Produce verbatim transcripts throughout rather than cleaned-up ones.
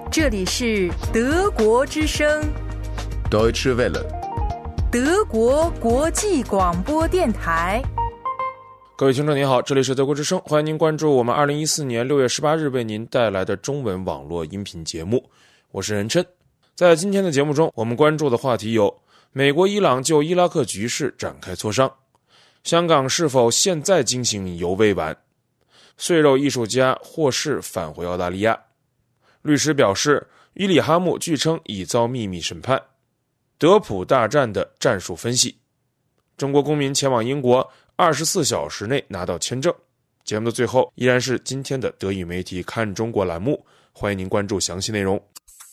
这里是德国之声 Deutsche Welle， 德国国际广播电台。 各位听众您好，这里是德国之声，欢迎您关注我们二零一四年六月十八日为您带来的中文网络音频节目，我是任琛。在今天的节目中，我们关注的话题有：美国伊朗就伊拉克局势展开磋商，香港是否现在进行犹未晚，碎肉艺术家霍氏返回澳大利亚，律师表示伊里哈木据称已遭秘密审判，德普大战的战术分析，中国公民前往英国二十四小时内拿到签证。节目的最后依然是今天的德语媒体看中国栏目，欢迎您关注详细内容。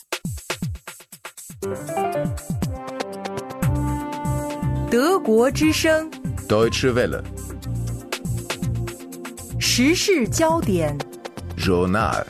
德国之声 Deutsche Welle， 时事焦点 Journal。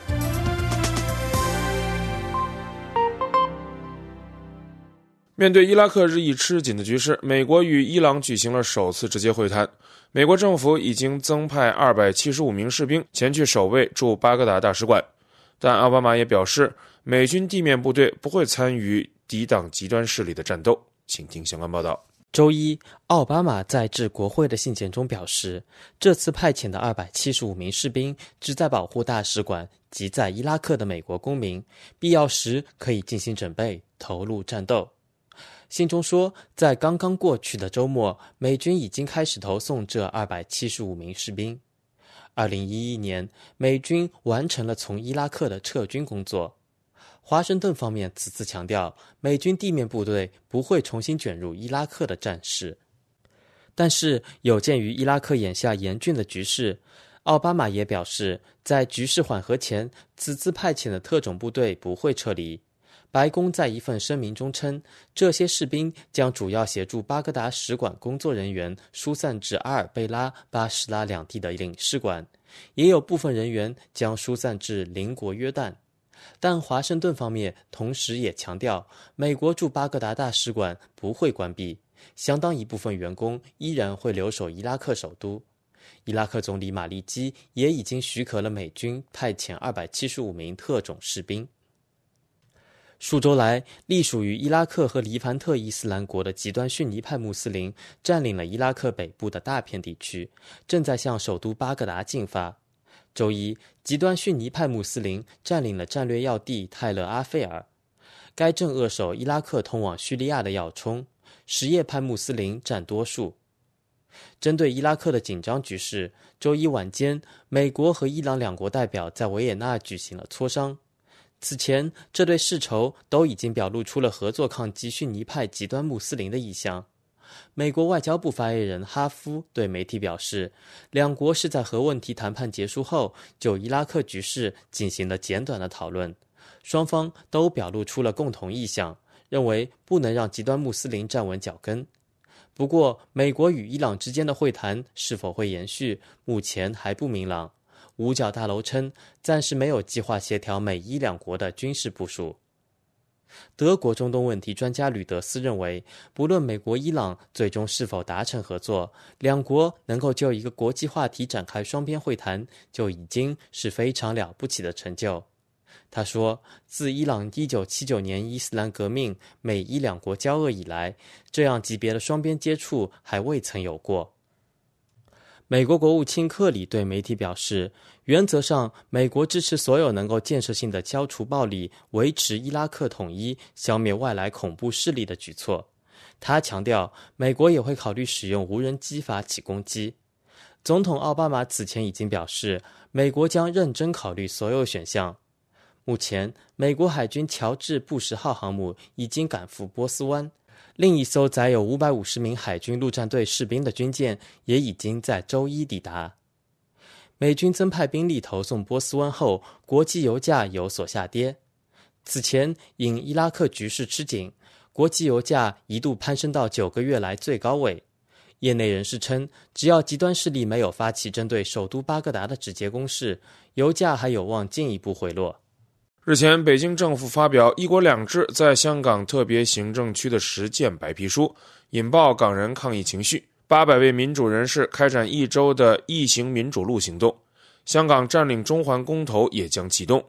面对伊拉克日益吃紧的局势，美国与伊朗举行了首次直接会谈。美国政府已经增派二百七十五名士兵前去守卫驻巴格达大使馆，但奥巴马也表示，美军地面部队不会参与抵挡极端势力的战斗。请听相关报道。 周一，奥巴马在致国会的信件中表示，这次派遣的二百七十五名士兵旨在保护大使馆及在伊拉克的美国公民，必要时可以进行准备，投入战斗。信中说，在刚刚过去的周末，美军已经开始投送这二百七十五名士兵。二零一一年，美军完成了从伊拉克的撤军工作。华盛顿方面此次强调，美军地面部队不会重新卷入伊拉克的战事。但是，有鉴于伊拉克眼下严峻的局势，奥巴马也表示，在局势缓和前，此次派遣的特种部队不会撤离。白宫在一份声明中称，这些士兵将主要协助巴格达使馆工作人员疏散至阿尔贝拉、巴士拉两地的领事馆，也有部分人员将疏散至邻国约旦。但华盛顿方面同时也强调，美国驻巴格达大使馆不会关闭，相当一部分员工依然会留守伊拉克首都。伊拉克总理马利基也已经许可了美军派遣二百七十五名特种士兵。数周来，隶属于伊拉克和黎凡特伊斯兰国的极端逊尼派穆斯林占领了伊拉克北部的大片地区，正在向首都巴格达进发。周一，极端逊尼派穆斯林占领了战略要地泰勒阿费尔，该镇扼守伊拉克通往叙利亚的要冲，什叶派穆斯林占多数。针对伊拉克的紧张局势，周一晚间，美国和伊朗两国代表在维也纳举行了磋商。此前，这对世仇都已经表露出了合作抗击逊尼派极端穆斯林的意向。美国外交部发言人哈夫对媒体表示，两国是在核问题谈判结束后就伊拉克局势进行了简短的讨论，双方都表露出了共同意向，认为不能让极端穆斯林站稳脚跟。不过，美国与伊朗之间的会谈是否会延续，目前还不明朗。五角大楼称，暂时没有计划协调美伊两国的军事部署。德国中东问题专家吕德斯认为，不论美国伊朗最终是否达成合作，两国能够就一个国际话题展开双边会谈，就已经是非常了不起的成就。他说，自伊朗一九七九年伊斯兰革命美伊两国交恶以来，这样级别的双边接触还未曾有过。美国国务卿克里对媒体表示，原则上，美国支持所有能够建设性的消除暴力、维持伊拉克统一、消灭外来恐怖势力的举措。他强调，美国也会考虑使用无人机发起攻击。总统奥巴马此前已经表示，美国将认真考虑所有选项。目前，美国海军乔治·布什号航母已经赶赴波斯湾。另一艘载有五百五十名海军陆战队士兵的军舰也已经在周一抵达。美军增派兵力投送波斯湾后，国际油价有所下跌。此前，因伊拉克局势吃紧，国际油价一度攀升到九个月来最高位。业内人士称，只要极端势力没有发起针对首都巴格达的直接攻势，油价还有望进一步回落。 日前，北京政府发表《一国两制在香港特别行政区的实践白皮书》，引爆港人抗议情绪。八百位民主人士开展一周的“异行民主路”行动，香港占领中环公投也将启动。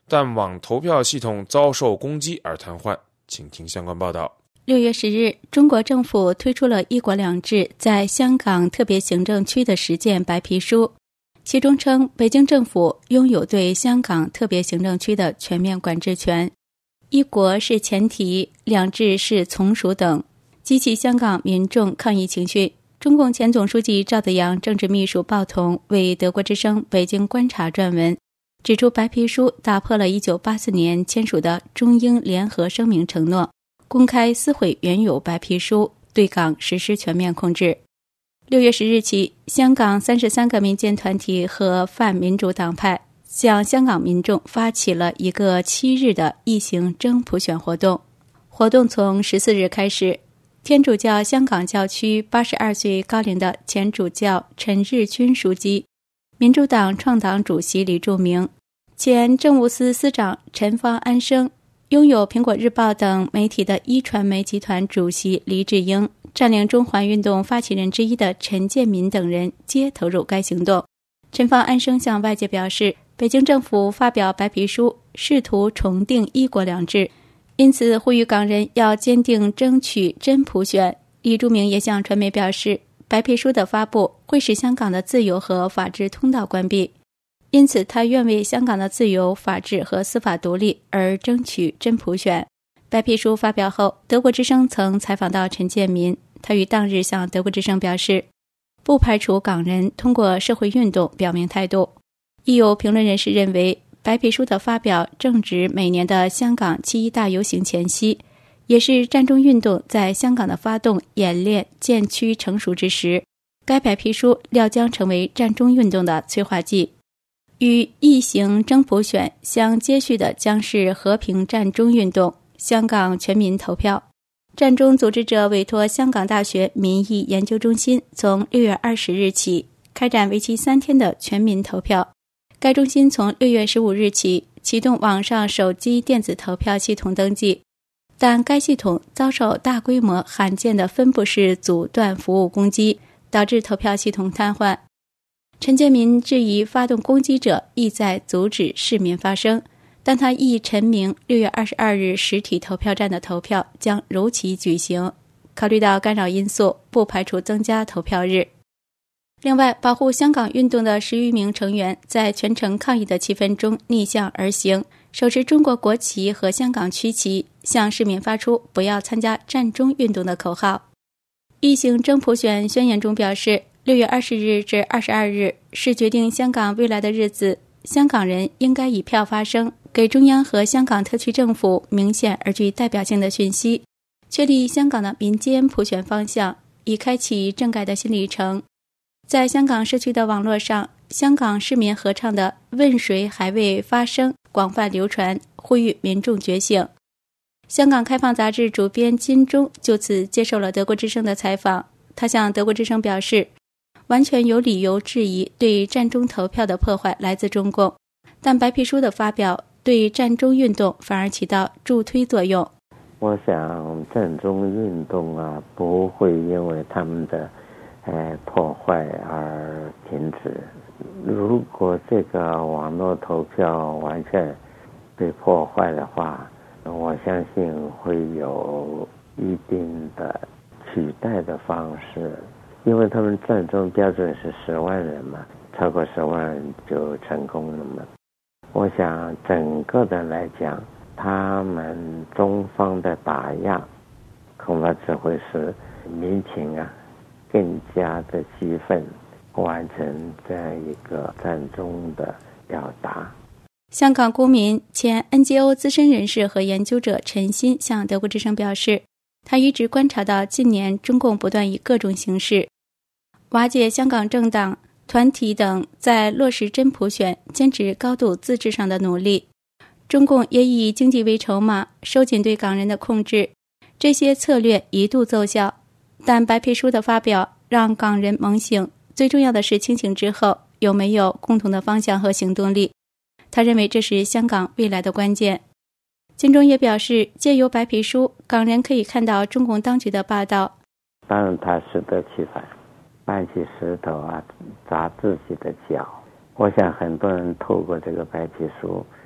但网投票系统遭受攻击而瘫痪。请听相关报道。 六月十日，中国政府推出了一国两制在香港特别行政区的实践白皮书，其中称北京政府拥有对香港特别行政区的全面管制权，一国是前提，两制是从属等，激起香港民众抗议情绪。中共前总书记赵紫阳政治秘书鲍同为德国之声北京观察撰文，指出白皮书打破了一九八四年签署的中英联合声明承诺，公开撕毁原有白皮书，对港实施全面控制。六月十日起，香港三十三个民间团体和泛民主党派向香港民众发起了一个七日的异行真普选活动。活动从十四日开始，天主教香港教区八十二岁高龄的前主教陈日君枢机，民主党创党主席李柱铭，前政务司司长陈方安生，拥有苹果日报等媒体的一传媒集团主席黎智英，占领中环运动发起人之一的陈建民等人皆投入该行动。陈方安生向外界表示，北京政府发表白皮书，试图重定一国两制，因此呼吁港人要坚定争取真普选。李柱铭也向传媒表示，白皮书的发布会使香港的自由和法治通道关闭，因此他愿为香港的自由、法治和司法独立而争取真普选。白皮书发表后，德国之声曾采访到陈建民，他于当日向德国之声表示，不排除港人通过社会运动表明态度。亦有评论人士认为，白皮书的发表正值每年的香港七一大游行前夕，也是战中运动在香港的发动、演练、渐趋成熟之时。该白皮书料将成为战中运动的催化剂。与异行真普选相接续的将是和平战中运动、香港全民投票。战中组织者委托香港大学民意研究中心从六月二十日起开展为期三天的全民投票。该中心从六月十五日起启动网上手机电子投票系统登记，但该系统遭受大规模罕见的分布式阻断服务攻击，导致投票系统瘫痪。陈建民质疑发动攻击者意在阻止市民发声，但他亦陈明六月二十二日实体投票站的投票将如期举行，考虑到干扰因素，不排除增加投票日。另外，保护香港运动的十余名成员在全城抗议的气氛中逆向而行，手持中国国旗和香港区旗，向市民发出不要参加战中运动的口号。异行真普选宣言中表示，六月二十日至二十二日是决定香港未来的日子，香港人应该以票发声，给中央和香港特区政府明显而具代表性的讯息，确立香港的民间普选方向，以开启政改的新里程。在香港社区的网络上，香港市民合唱的《问谁还未发声》广泛流传，呼吁民众觉醒。香港开放杂志主编金钟就此接受了德国之声的采访，他向德国之声表示，完全有理由质疑对战中投票的破坏来自中共，但白皮书的发表对战中运动反而起到助推作用。 我想战中运动啊，不会因为他们的呃破坏而停止。如果这个网络投票完全被破坏的话，我相信会有一定的取代的方式，因为他们战中标准是十万人嘛，超过十万就成功了嘛。我想整个的来讲，他们中方的打压恐怕只会使民情啊更加的激愤，完成这样一个战中的表达。 香港公民、前 N G O 资深人士和研究者陈鑫向德国之声表示，他一直观察到近年中共不断以各种形式瓦解香港政党、团体等在落实真普选、坚持高度自治上的努力。中共也以经济为筹码，收紧对港人的控制，这些策略一度奏效，但白皮书的发表让港人猛醒，最重要的是清醒之后有没有共同的方向和行动力。他认为这是香港未来的关键。金钟也表示，借由白皮书，港人可以看到中共当局的霸道。 当然他适得其反，搬起石头啊砸自己的脚。我想很多人透过这个白皮书，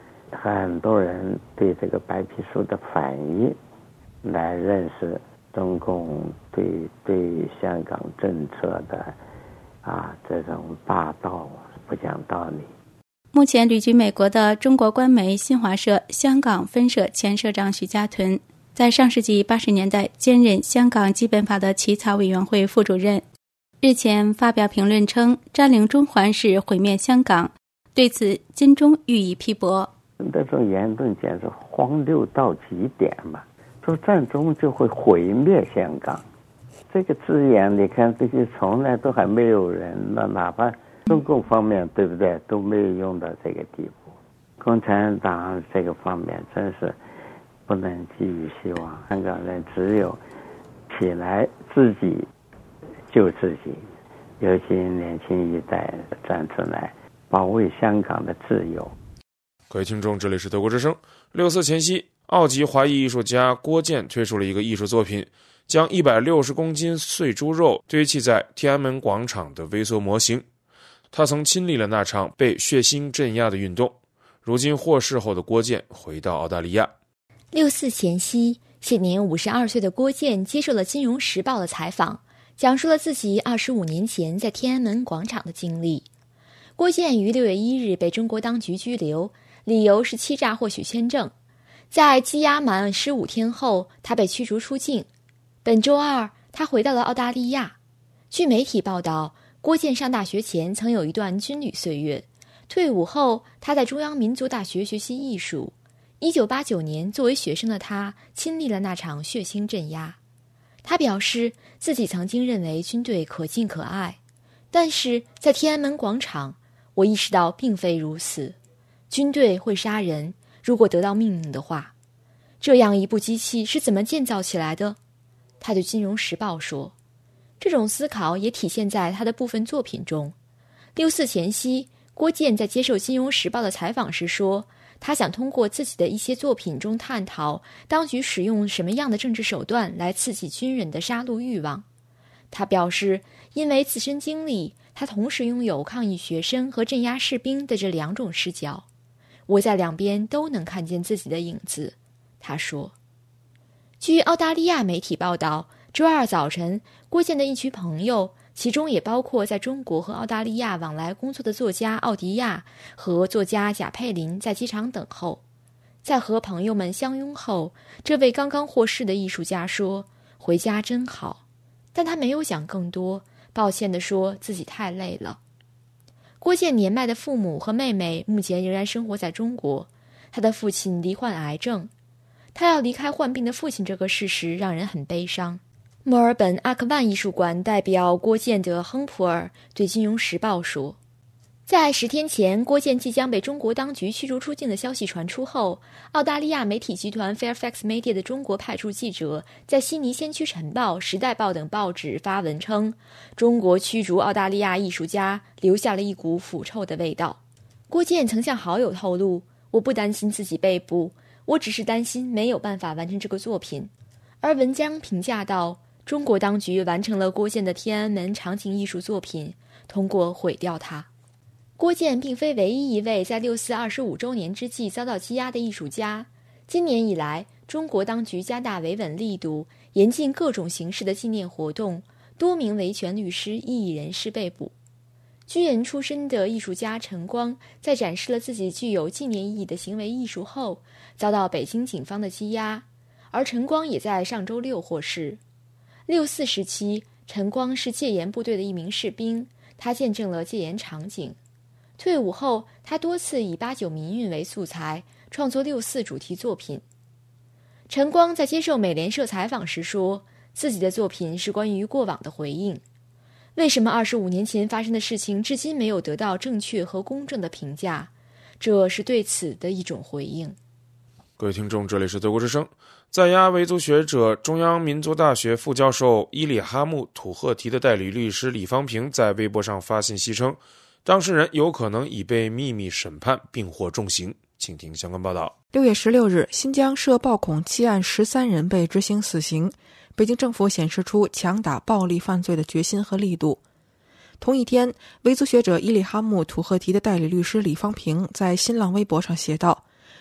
很多人对这个白皮书的反应来认识中共对对香港政策的啊这种霸道不讲道理。 目前旅居美国的中国官媒新华社香港分社前社长许家屯，在上世纪八十年代兼任香港基本法的起草委员会副主任，日前发表评论称，占领中环是毁灭香港，对此金钟予以批驳。 这种言论简直荒谬到极点嘛！说战争就会毁灭香港，这个字眼你看，这些从来都还没有人，那哪怕中共方面对不对，都没有用到这个地步。共产党这个方面真是不能寄予希望，香港人只有起来自己救自己，尤其年轻一代站出来保卫香港的自由。 各位听众，这里是德国之声。六四前夕，澳籍华裔艺术家郭健推出了一个艺术作品，将一百六十公斤碎猪肉堆砌在天安门广场的微缩模型。他曾亲历了那场被血腥镇压的运动。如今获释后的郭健回到澳大利亚。 六四前夕，现年五十二岁的郭健接受了《金融时报》的采访，讲述了自己二十五年前在天安门广场的经历。郭健于六月一日被中国当局拘留，理由是欺诈获取签证。在羁押满十五天后，他被驱逐出境。本周二，他回到了澳大利亚。据媒体报道，郭健上大学前曾有一段军旅岁月，退伍后他在中央民族大学学习艺术。一九八九年，作为学生的他亲历了那场血腥镇压。他表示自己曾经认为军队可敬可爱，但是在天安门广场，我意识到并非如此。军队会杀人，如果得到命令的话。这样一部机器是怎么建造起来的？他对《金融时报》说。这种思考也体现在他的部分作品中。六四前夕，郭健在接受《金融时报》的采访时说，他想通过自己的一些作品中探讨当局使用什么样的政治手段来刺激军人的杀戮欲望。他表示，因为自身经历，他同时拥有抗议学生和镇压士兵的这两种视角。我在两边都能看见自己的影子，他说。据澳大利亚媒体报道，周二早晨，郭健的一群朋友，其中也包括在中国和澳大利亚往来工作的作家奥迪亚和作家贾佩林，在机场等候。在和朋友们相拥后，这位刚刚获释的艺术家说：“回家真好。”但他没有讲更多，抱歉地说自己太累了。郭健年迈的父母和妹妹目前仍然生活在中国，他的父亲罹患癌症。他要离开患病的父亲这个事实让人很悲伤。墨尔本阿克万艺术馆代表郭健的亨普尔对《金融时报》说，在十天前郭健即将被中国当局驱逐出境的消息传出后，澳大利亚媒体集团 Fairfax Media 的中国派驻记者在悉尼先驱晨报、时代报等报纸发文称，中国驱逐澳大利亚艺术家留下了一股腐臭的味道。郭健曾向好友透露，我不担心自己被捕，我只是担心没有办法完成这个作品。而文章评价道，中国当局完成了郭健的天安门场景艺术作品，通过毁掉它。郭健并非唯一一位在六四二十五周年之际遭到羁押的艺术家。今年以来，中国当局加大维稳力度，严禁各种形式的纪念活动，多名维权律师、异议人士被捕。军人出身的艺术家陈光在展示了自己具有纪念意义的行为艺术后，遭到北京警方的羁押，而陈光也在上周六获释。六四时期，陈光是戒严部队的一名士兵，他见证了戒严场景。退伍后，他多次以八九民运为素材，创作六四主题作品。陈光在接受美联社采访时说，自己的作品是关于过往的回应。为什么二十五年前发生的事情至今没有得到正确和公正的评价？这是对此的一种回应。 各位听众，这里是德国之声。在押维族学者、中央民族大学副教授伊里哈木·土赫提的代理律师李方平在微博上发信息称，当事人有可能已被秘密审判并获重刑。请听相关报道。 六月十六日，新疆涉暴恐七案十三人被执行死刑，北京政府显示出强打暴力犯罪的决心和力度。同一天，维族学者伊里哈木·土赫提的代理律师李方平在新浪微博上写道，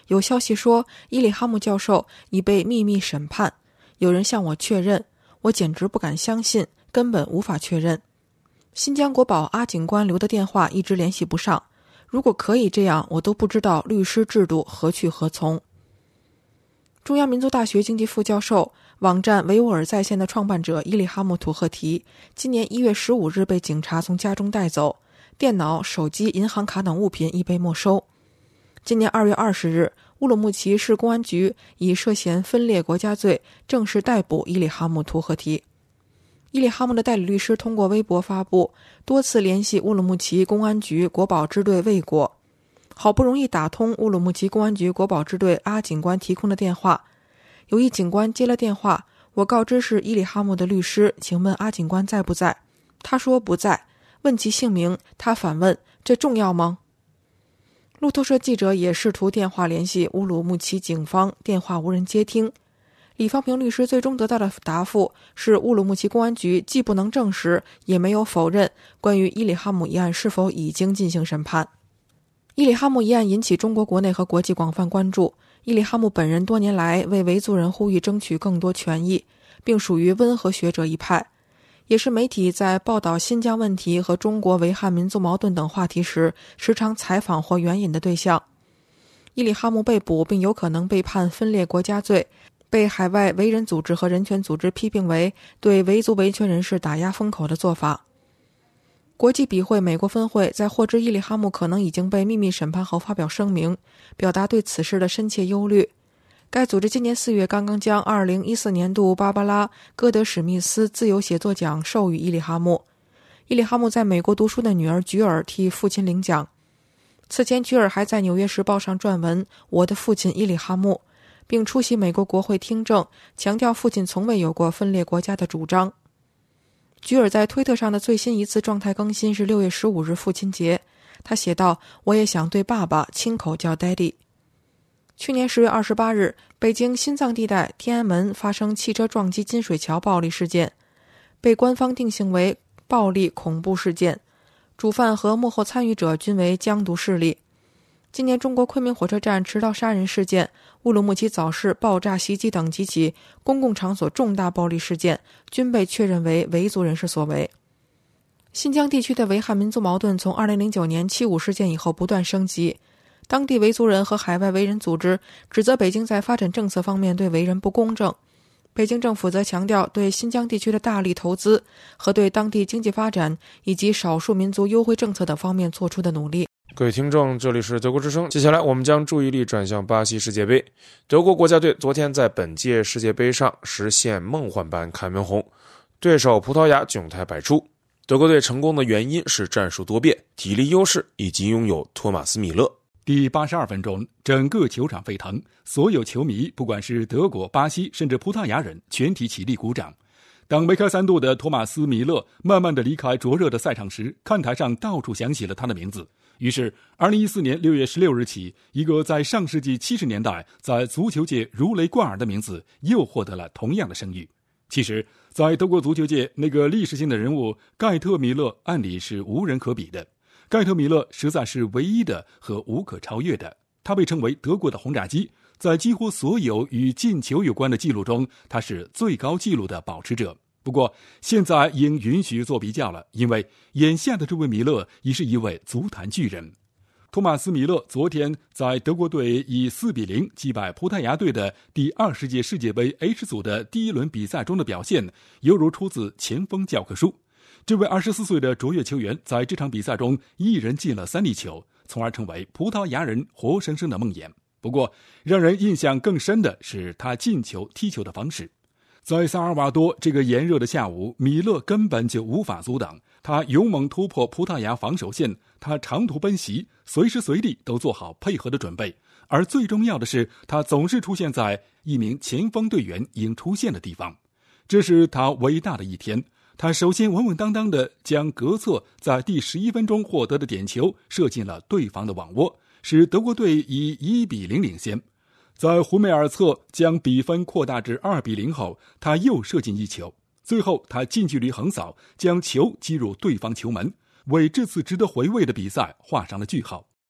有消息说伊里哈木教授已被秘密审判，有人向我确认，我简直不敢相信，根本无法确认。新疆国保阿警官留的电话一直联系不上，如果可以这样，我都不知道律师制度何去何从。中央民族大学经济副教授、网站维吾尔在线的创办者伊里哈木·图赫提，今年一月十五日被警察从家中带走，电脑、手机、银行卡等物品已被没收。今年二月二十日，乌鲁木齐市公安局以涉嫌分裂国家罪正式逮捕伊里哈木·图赫提。伊里哈木的代理律师通过微博发布，多次联系乌鲁木齐公安局国保支队未果，好不容易打通乌鲁木齐公安局国保支队阿警官提供的电话。有一警官接了电话，我告知是伊里哈木的律师，请问阿警官在不在？他说不在，问其姓名，他反问，这重要吗？路透社记者也试图电话联系乌鲁木齐警方，电话无人接听。李方平律师最终得到的答复是，乌鲁木齐公安局既不能证实，也没有否认关于伊里哈木一案是否已经进行审判。伊里哈木一案引起中国国内和国际广泛关注。伊里哈木本人多年来为维族人呼吁争取更多权益，并属于温和学者一派，也是媒体在报道新疆问题和中国维汉民族矛盾等话题时时常采访或援引的对象。伊里哈木被捕并有可能被判分裂国家罪，被海外维人组织和人权组织批评为对维族维权人士打压风口的做法。国际比会美国分会在获知伊里哈木可能已经被秘密审判后发表声明，表达对此事的深切忧虑。该组织今年四月刚刚将二零一四年度芭芭拉·戈德史密斯自由写作奖授予伊里哈木。伊里哈木在美国读书的女儿菊尔替父亲领奖。此前菊尔还在《纽约时报》上撰文《我的父亲伊里哈木》，并出席美国国会听证，强调父亲从未有过分裂国家的主张。菊尔在推特上的最新一次状态更新是六月十五日父亲节，他写道，我也想对爸爸亲口叫 Daddy。 去年十月二十八日，北京心脏地带天安门发生汽车撞击金水桥暴力事件，被官方定性为暴力恐怖事件，主犯和幕后参与者均为疆独势力。今年中国昆明火车站持刀杀人事件、乌鲁木齐早市爆炸袭击等几起公共场所重大暴力事件均被确认为维族人士所为。新疆地区的维汉民族矛盾从二零零九年七五事件以后不断升级，当地维族人和海外维人组织指责北京在发展政策方面对维人不公正，北京政府则强调对新疆地区的大力投资和对当地经济发展以及少数民族优惠政策等方面做出的努力。 各位听众，这里是德国之声，接下来我们将注意力转向巴西世界杯。德国国家队昨天在本届世界杯上实现梦幻般开门红，对手葡萄牙窘态百出。德国队成功的原因是战术多变、体力优势以及拥有托马斯·米勒。 第八十二分钟，整个球场沸腾，所有球迷不管是德国、巴西甚至葡萄牙人全体起立鼓掌。当梅开三度的托马斯·米勒慢慢地离开灼热的赛场时，看台上到处响起了他的名字。于是二零一四年六月十六日起，一个在上世纪七十年代在足球界如雷贯耳的名字又获得了同样的声誉。其实在德国足球界，那个历史性的人物盖特·米勒按理是无人可比的。盖特·米勒实在是唯一的和无可超越的，他被称为德国的轰炸机，在几乎所有与进球有关的记录中，他是最高纪录的保持者。不过现在应允许做比较了，因为眼下的这位米勒已是一位足坛巨人。托马斯·米勒昨天在德国队以四比零击败葡萄牙队的第二十届世界杯 H 组的第一轮比赛中的表现，犹如出自前锋教科书。这位二十四岁的卓越球员在这场比赛中一人进了三粒球，从而成为葡萄牙人活生生的梦魇。不过让人印象更深的是他进球踢球的方式。在萨尔瓦多这个炎热的下午，米勒根本就无法阻挡，他勇猛突破葡萄牙防守线，他长途奔袭，随时随地都做好配合的准备，而最重要的是，他总是出现在一名前锋队员应出现的地方。这是他伟大的一天。他首先稳稳当当地将格策在第十一分钟获得的点球射进了对方的网窝，使德国队以一比零领先。在胡梅尔策将比分扩大至二比零后，他又射进一球。最后他近距离横扫，将球击入对方球门，为这次值得回味的比赛画上了句号。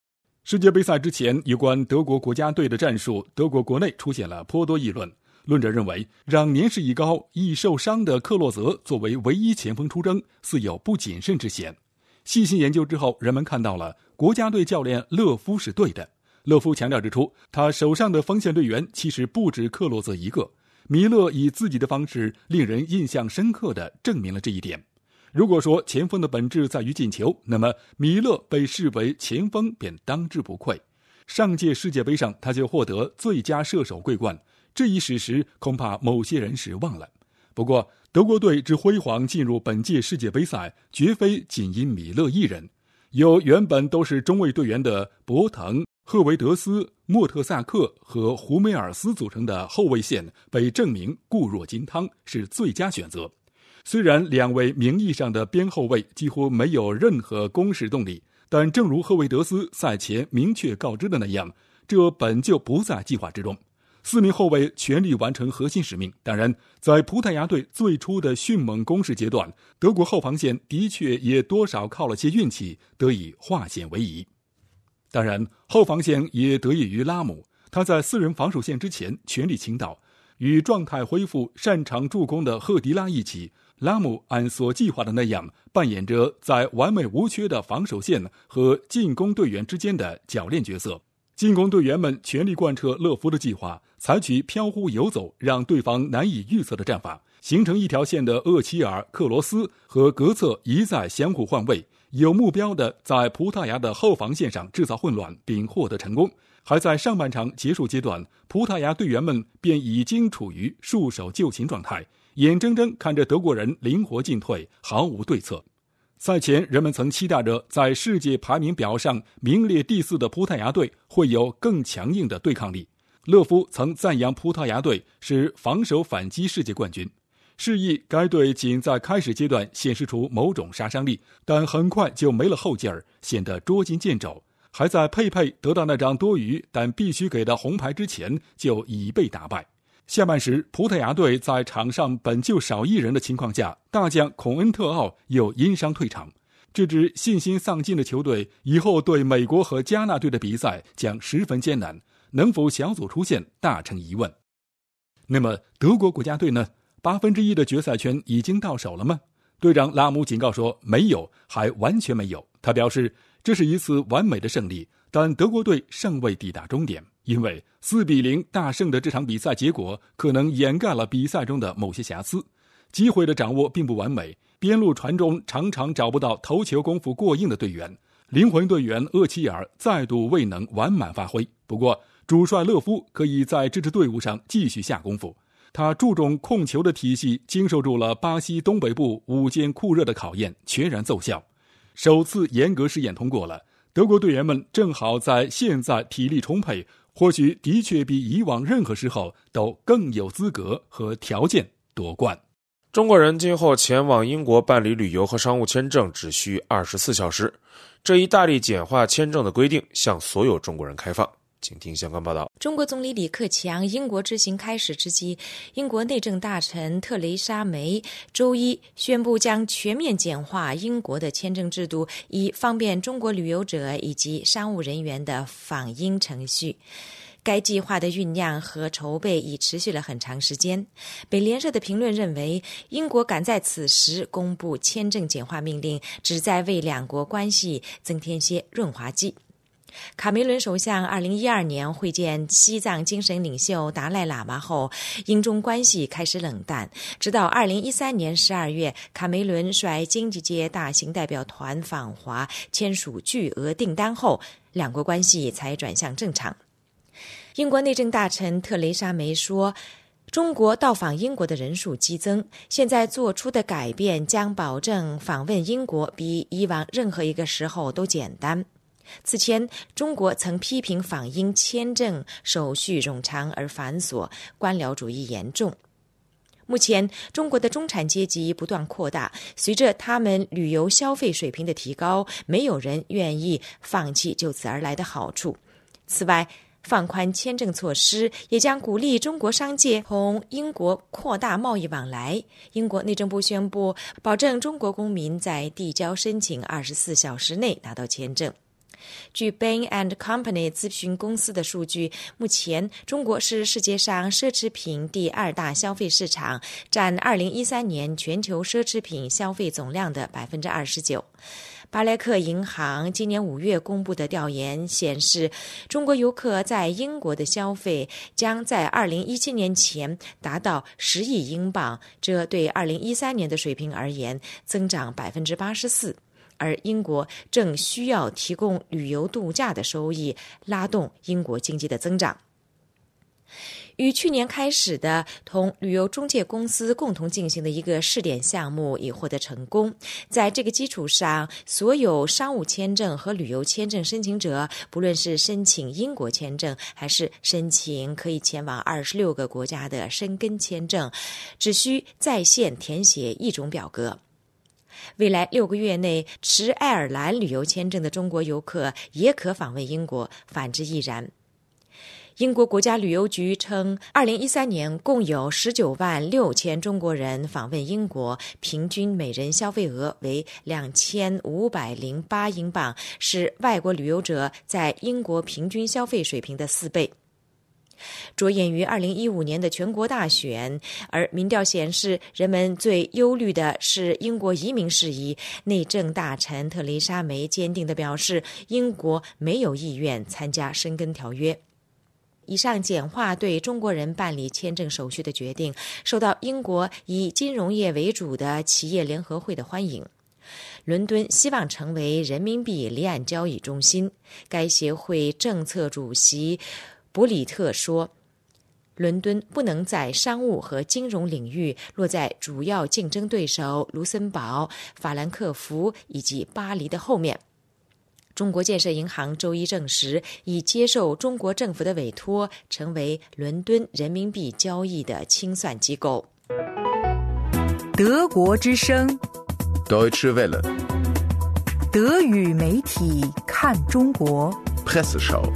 世界杯赛之前，有关德国国家队的战术，德国国内出现了颇多议论。论者认为，让年事已高、易受伤的克洛泽作为唯一前锋出征，似有不谨慎之嫌。细心研究之后，人们看到了国家队教练勒夫是对的。勒夫强调指出，他手上的锋线队员其实不止克洛泽一个。米勒以自己的方式令人印象深刻地证明了这一点。如果说前锋的本质在于进球，那么米勒被视为前锋便当之不愧。上届世界杯上他就获得最佳射手桂冠，这一事实恐怕某些人是忘了。不过德国队之辉煌进入本届世界杯赛，绝非仅因米勒一人。由原本都是中卫队员的博滕、赫维德斯、莫特萨克和胡梅尔斯组成的后卫线被证明固若金汤，是最佳选择。虽然两位名义上的边后卫几乎没有任何攻势动力，但正如赫维德斯赛前明确告知的那样，这本就不在计划之中。四名后卫全力完成核心使命。当然，在葡萄牙队最初的迅猛攻势阶段，德国后防线的确也多少靠了些运气，得以化险为夷。当然，后防线也得益于拉姆，他在四人防守线之前全力倾倒，与状态恢复、擅长助攻的赫迪拉一起，拉姆按所计划的那样，扮演着在完美无缺的防守线和进攻队员之间的铰链角色。进攻队员们全力贯彻勒夫的计划，采取飘忽游走，让对方难以预测的战法，形成一条线的厄齐尔、克罗斯和格策一再相互换位，有目标的在葡萄牙的后防线上制造混乱并获得成功。还在上半场结束阶段，葡萄牙队员们便已经处于束手就擒状态，眼睁睁看着德国人灵活进退，毫无对策。赛前人们曾期待着在世界排名表上名列第四的葡萄牙队会有更强硬的对抗力。勒夫曾赞扬葡萄牙队是防守反击世界冠军，示意该队仅在开始阶段显示出某种杀伤力，但很快就没了后劲儿，显得捉襟见肘。还在佩佩得到那张多余但必须给的红牌之前，就已被打败。下半时，葡萄牙队在场上本就少一人的情况下，大将孔恩特奥又因伤退场。这支信心丧尽的球队以后对美国和加纳队的比赛将十分艰难，能否小组出线大成疑问。那么德国国家队呢？八分之一的决赛圈已经到手了吗？队长拉姆警告说没有，还完全没有。他表示这是一次完美的胜利，但德国队尚未抵达终点，因为四比零大胜的这场比赛结果可能掩盖了比赛中的某些瑕疵。机会的掌握并不完美，边路传中常常找不到头球功夫过硬的队员，灵魂队员厄齐尔再度未能完满发挥。不过主帅勒夫可以在这支队伍上继续下功夫，他注重控球的体系经受住了巴西东北部午间酷热的考验，全然奏效。首次严格试验通过了，德国队员们正好在现在体力充沛，或许的确比以往任何时候都更有资格和条件夺冠。 中国人今后前往英国办理旅游和商务签证只需二十四小时，这一大力简化签证的规定向所有中国人开放。请听相关报道。 中国总理李克强英国之行开始之际，英国内政大臣特蕾莎梅周一宣布将全面简化英国的签证制度，以方便中国旅游者以及商务人员的访英程序。该计划的酝酿和筹备已持续了很长时间。北联社的评论认为，英国赶在此时公布签证简化命令，旨在为两国关系增添些润滑剂。卡梅伦首相二零一二年会见西藏精神领袖达赖喇嘛后，英中关系开始冷淡，直到二零一三年十二月，卡梅伦率经济界大型代表团访华，签署巨额订单后，两国关系才转向正常。英国内政大臣特蕾莎梅说，中国到访英国的人数激增，现在做出的改变将保证访问英国比以往任何一个时候都简单。此前，中国曾批评访英签证手续冗长而繁琐，官僚主义严重。目前，中国的中产阶级不断扩大，随着他们旅游消费水平的提高，没有人愿意放弃就此而来的好处。此外，放宽签证措施也将鼓励中国商界同英国扩大贸易往来。英国内政部宣布，保证中国公民在递交申请二十四小时内拿到签证。 据 Bain and Company 咨询公司的数据，目前中国是世界上奢侈品第二大消费市场，占二零一三年全球奢侈品消费总量的 百分之二十九。巴莱克银行今年五月公布的调研显示，中国游客在英国的消费将在二零一七年前达到十亿英镑，这对二零一三年的水平而言增长 百分之八十四。而英国正需要提供旅游度假的收益，拉动英国经济的增长。于去年开始的同旅游中介公司共同进行的一个试点项目已获得成功。在这个基础上，所有商务签证和旅游签证申请者，不论是申请英国签证还是申请可以前往二十六个国家的申根签证，只需在线填写一种表格。未来六个月内，持爱尔兰旅游签证的中国游客也可访问英国，反之亦然。英国国家旅游局称，二零一三年共有十九万六千中国人访问英国，平均每人消费额为两千五百零八英镑，是外国旅游者在英国平均消费水平的四倍。着眼于二零一五年的全国大选，而民调显示人们最忧虑的是英国移民事宜。内政大臣特蕾莎梅坚定地表示，英国没有意愿参加申根条约。以上简化对中国人办理签证手续的决定，受到英国以金融业为主的企业联合会的欢迎。伦敦希望成为人民币离岸交易中心。该协会政策主席博里特说，伦敦不能在商务和金融领域落在主要竞争对手卢森堡、法兰克福以及巴黎的后面。中国建设银行周一证实，已接受中国政府的委托，成为伦敦人民币交易的清算机构。 德国之声 Deutsche Welle， 德语媒体看中国 Presseschau。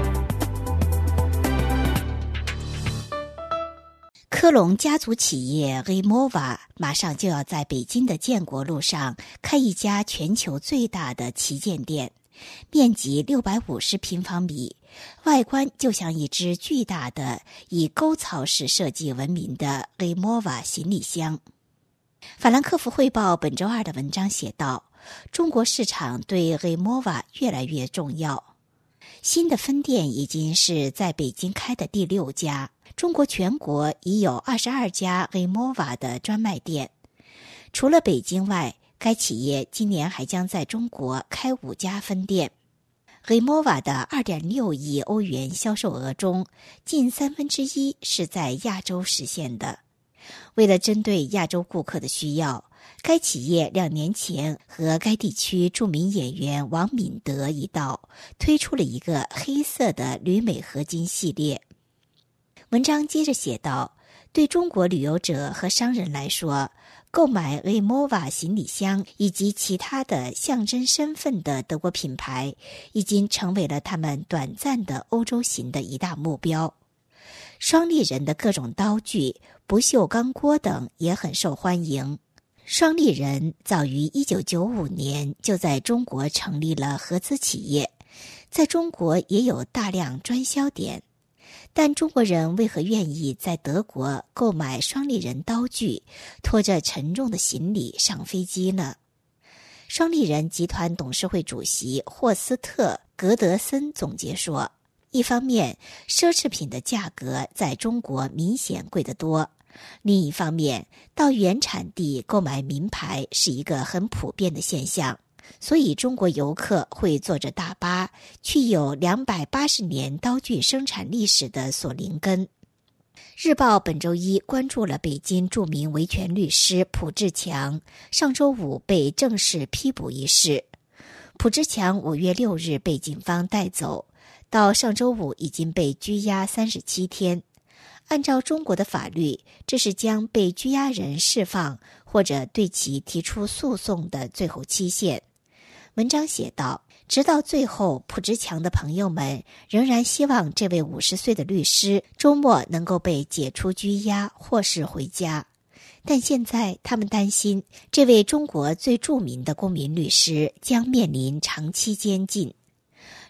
科隆家族企业 Rimowa 马上就要在北京的建国路上开一家全球最大的旗舰店，面积六百五十平方米，外观就像一只巨大的以沟槽式设计闻名的 Rimowa 行李箱。法兰克福汇报本周二的文章写道，中国市场对 Rimowa 越来越重要。新的分店已经是在北京开的第六家，中国全国已有二十二家 Rimowa 的专卖店。除了北京外，该企业今年还将在中国开五家分店。Rimowa 的 二点六亿欧元销售额中，近三分之一是在亚洲实现的。为了针对亚洲顾客的需要，该企业两年前和该地区著名演员王敏德一道，推出了一个黑色的旅美合金系列。文章接着写道，对中国旅游者和商人来说，购买 Rimowa 行李箱以及其他的象征身份的德国品牌，已经成为了他们短暂的欧洲行的一大目标。双立人的各种刀具、不锈钢锅等也很受欢迎。双立人早于一九九五年就在中国成立了合资企业，在中国也有大量专销点。但中国人为何愿意在德国购买双立人刀具，拖着沉重的行李上飞机呢？双立人集团董事会主席霍斯特·格德森总结说，一方面，奢侈品的价格在中国明显贵得多，另一方面，到原产地购买名牌是一个很普遍的现象，所以中国游客会坐着大巴去有两百八十年刀具生产历史的索林根。日报本周一关注了北京著名维权律师蒲志强上周五被正式批捕一事。蒲志强五月六日被警方带走，到上周五已经被拘押三十七天。按照中国的法律，这是将被拘押人释放或者对其提出诉讼的最后期限。文章写道，直到最后，蒲志强的朋友们仍然希望这位五十岁的律师周末能够被解除拘押或是回家。但现在他们担心，这位中国最著名的公民律师将面临长期监禁。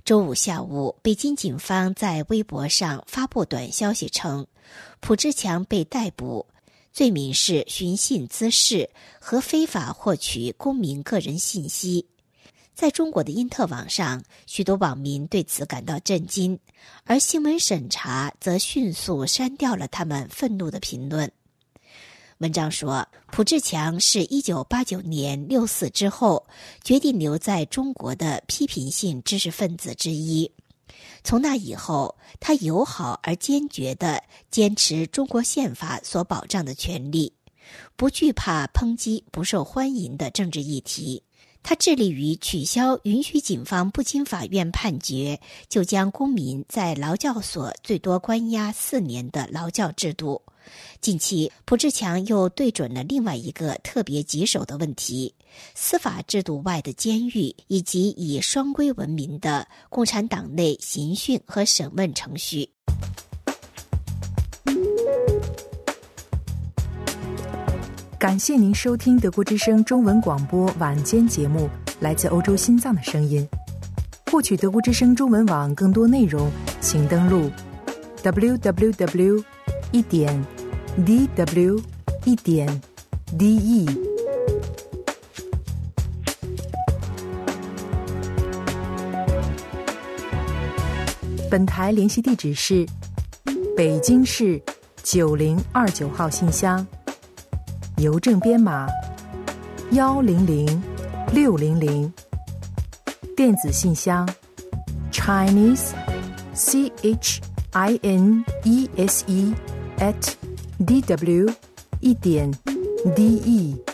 周五下午，北京警方在微博上发布短消息称，蒲志强被逮捕，罪名是寻衅滋事和非法获取公民个人信息。在中国的因特网上，许多网民对此感到震惊，而新闻审查则迅速删掉了他们愤怒的评论。文章说，蒲志强是一九八九年六四之后决定留在中国的批评性知识分子之一。从那以后，他友好而坚决地坚持中国宪法所保障的权利，不惧怕抨击不受欢迎的政治议题。他致力于取消允许警方不经法院判决就将公民在劳教所最多关押四年的劳教制度。近期，蒲志强又对准了另外一个特别棘手的问题：司法制度外的监狱，以及以双规闻名的共产党内刑讯和审问程序。 感谢您收听德国之声中文广播晚间节目，来自欧洲心脏的声音。获取德国之声中文网更多内容，请登录 double-u double-u double-u 点 d w 点 d e。本台联系地址是北京市九零二九号信箱，邮政编码幺零零六零零，电子信箱 Chinese C H I N E S E at d w 点 d e。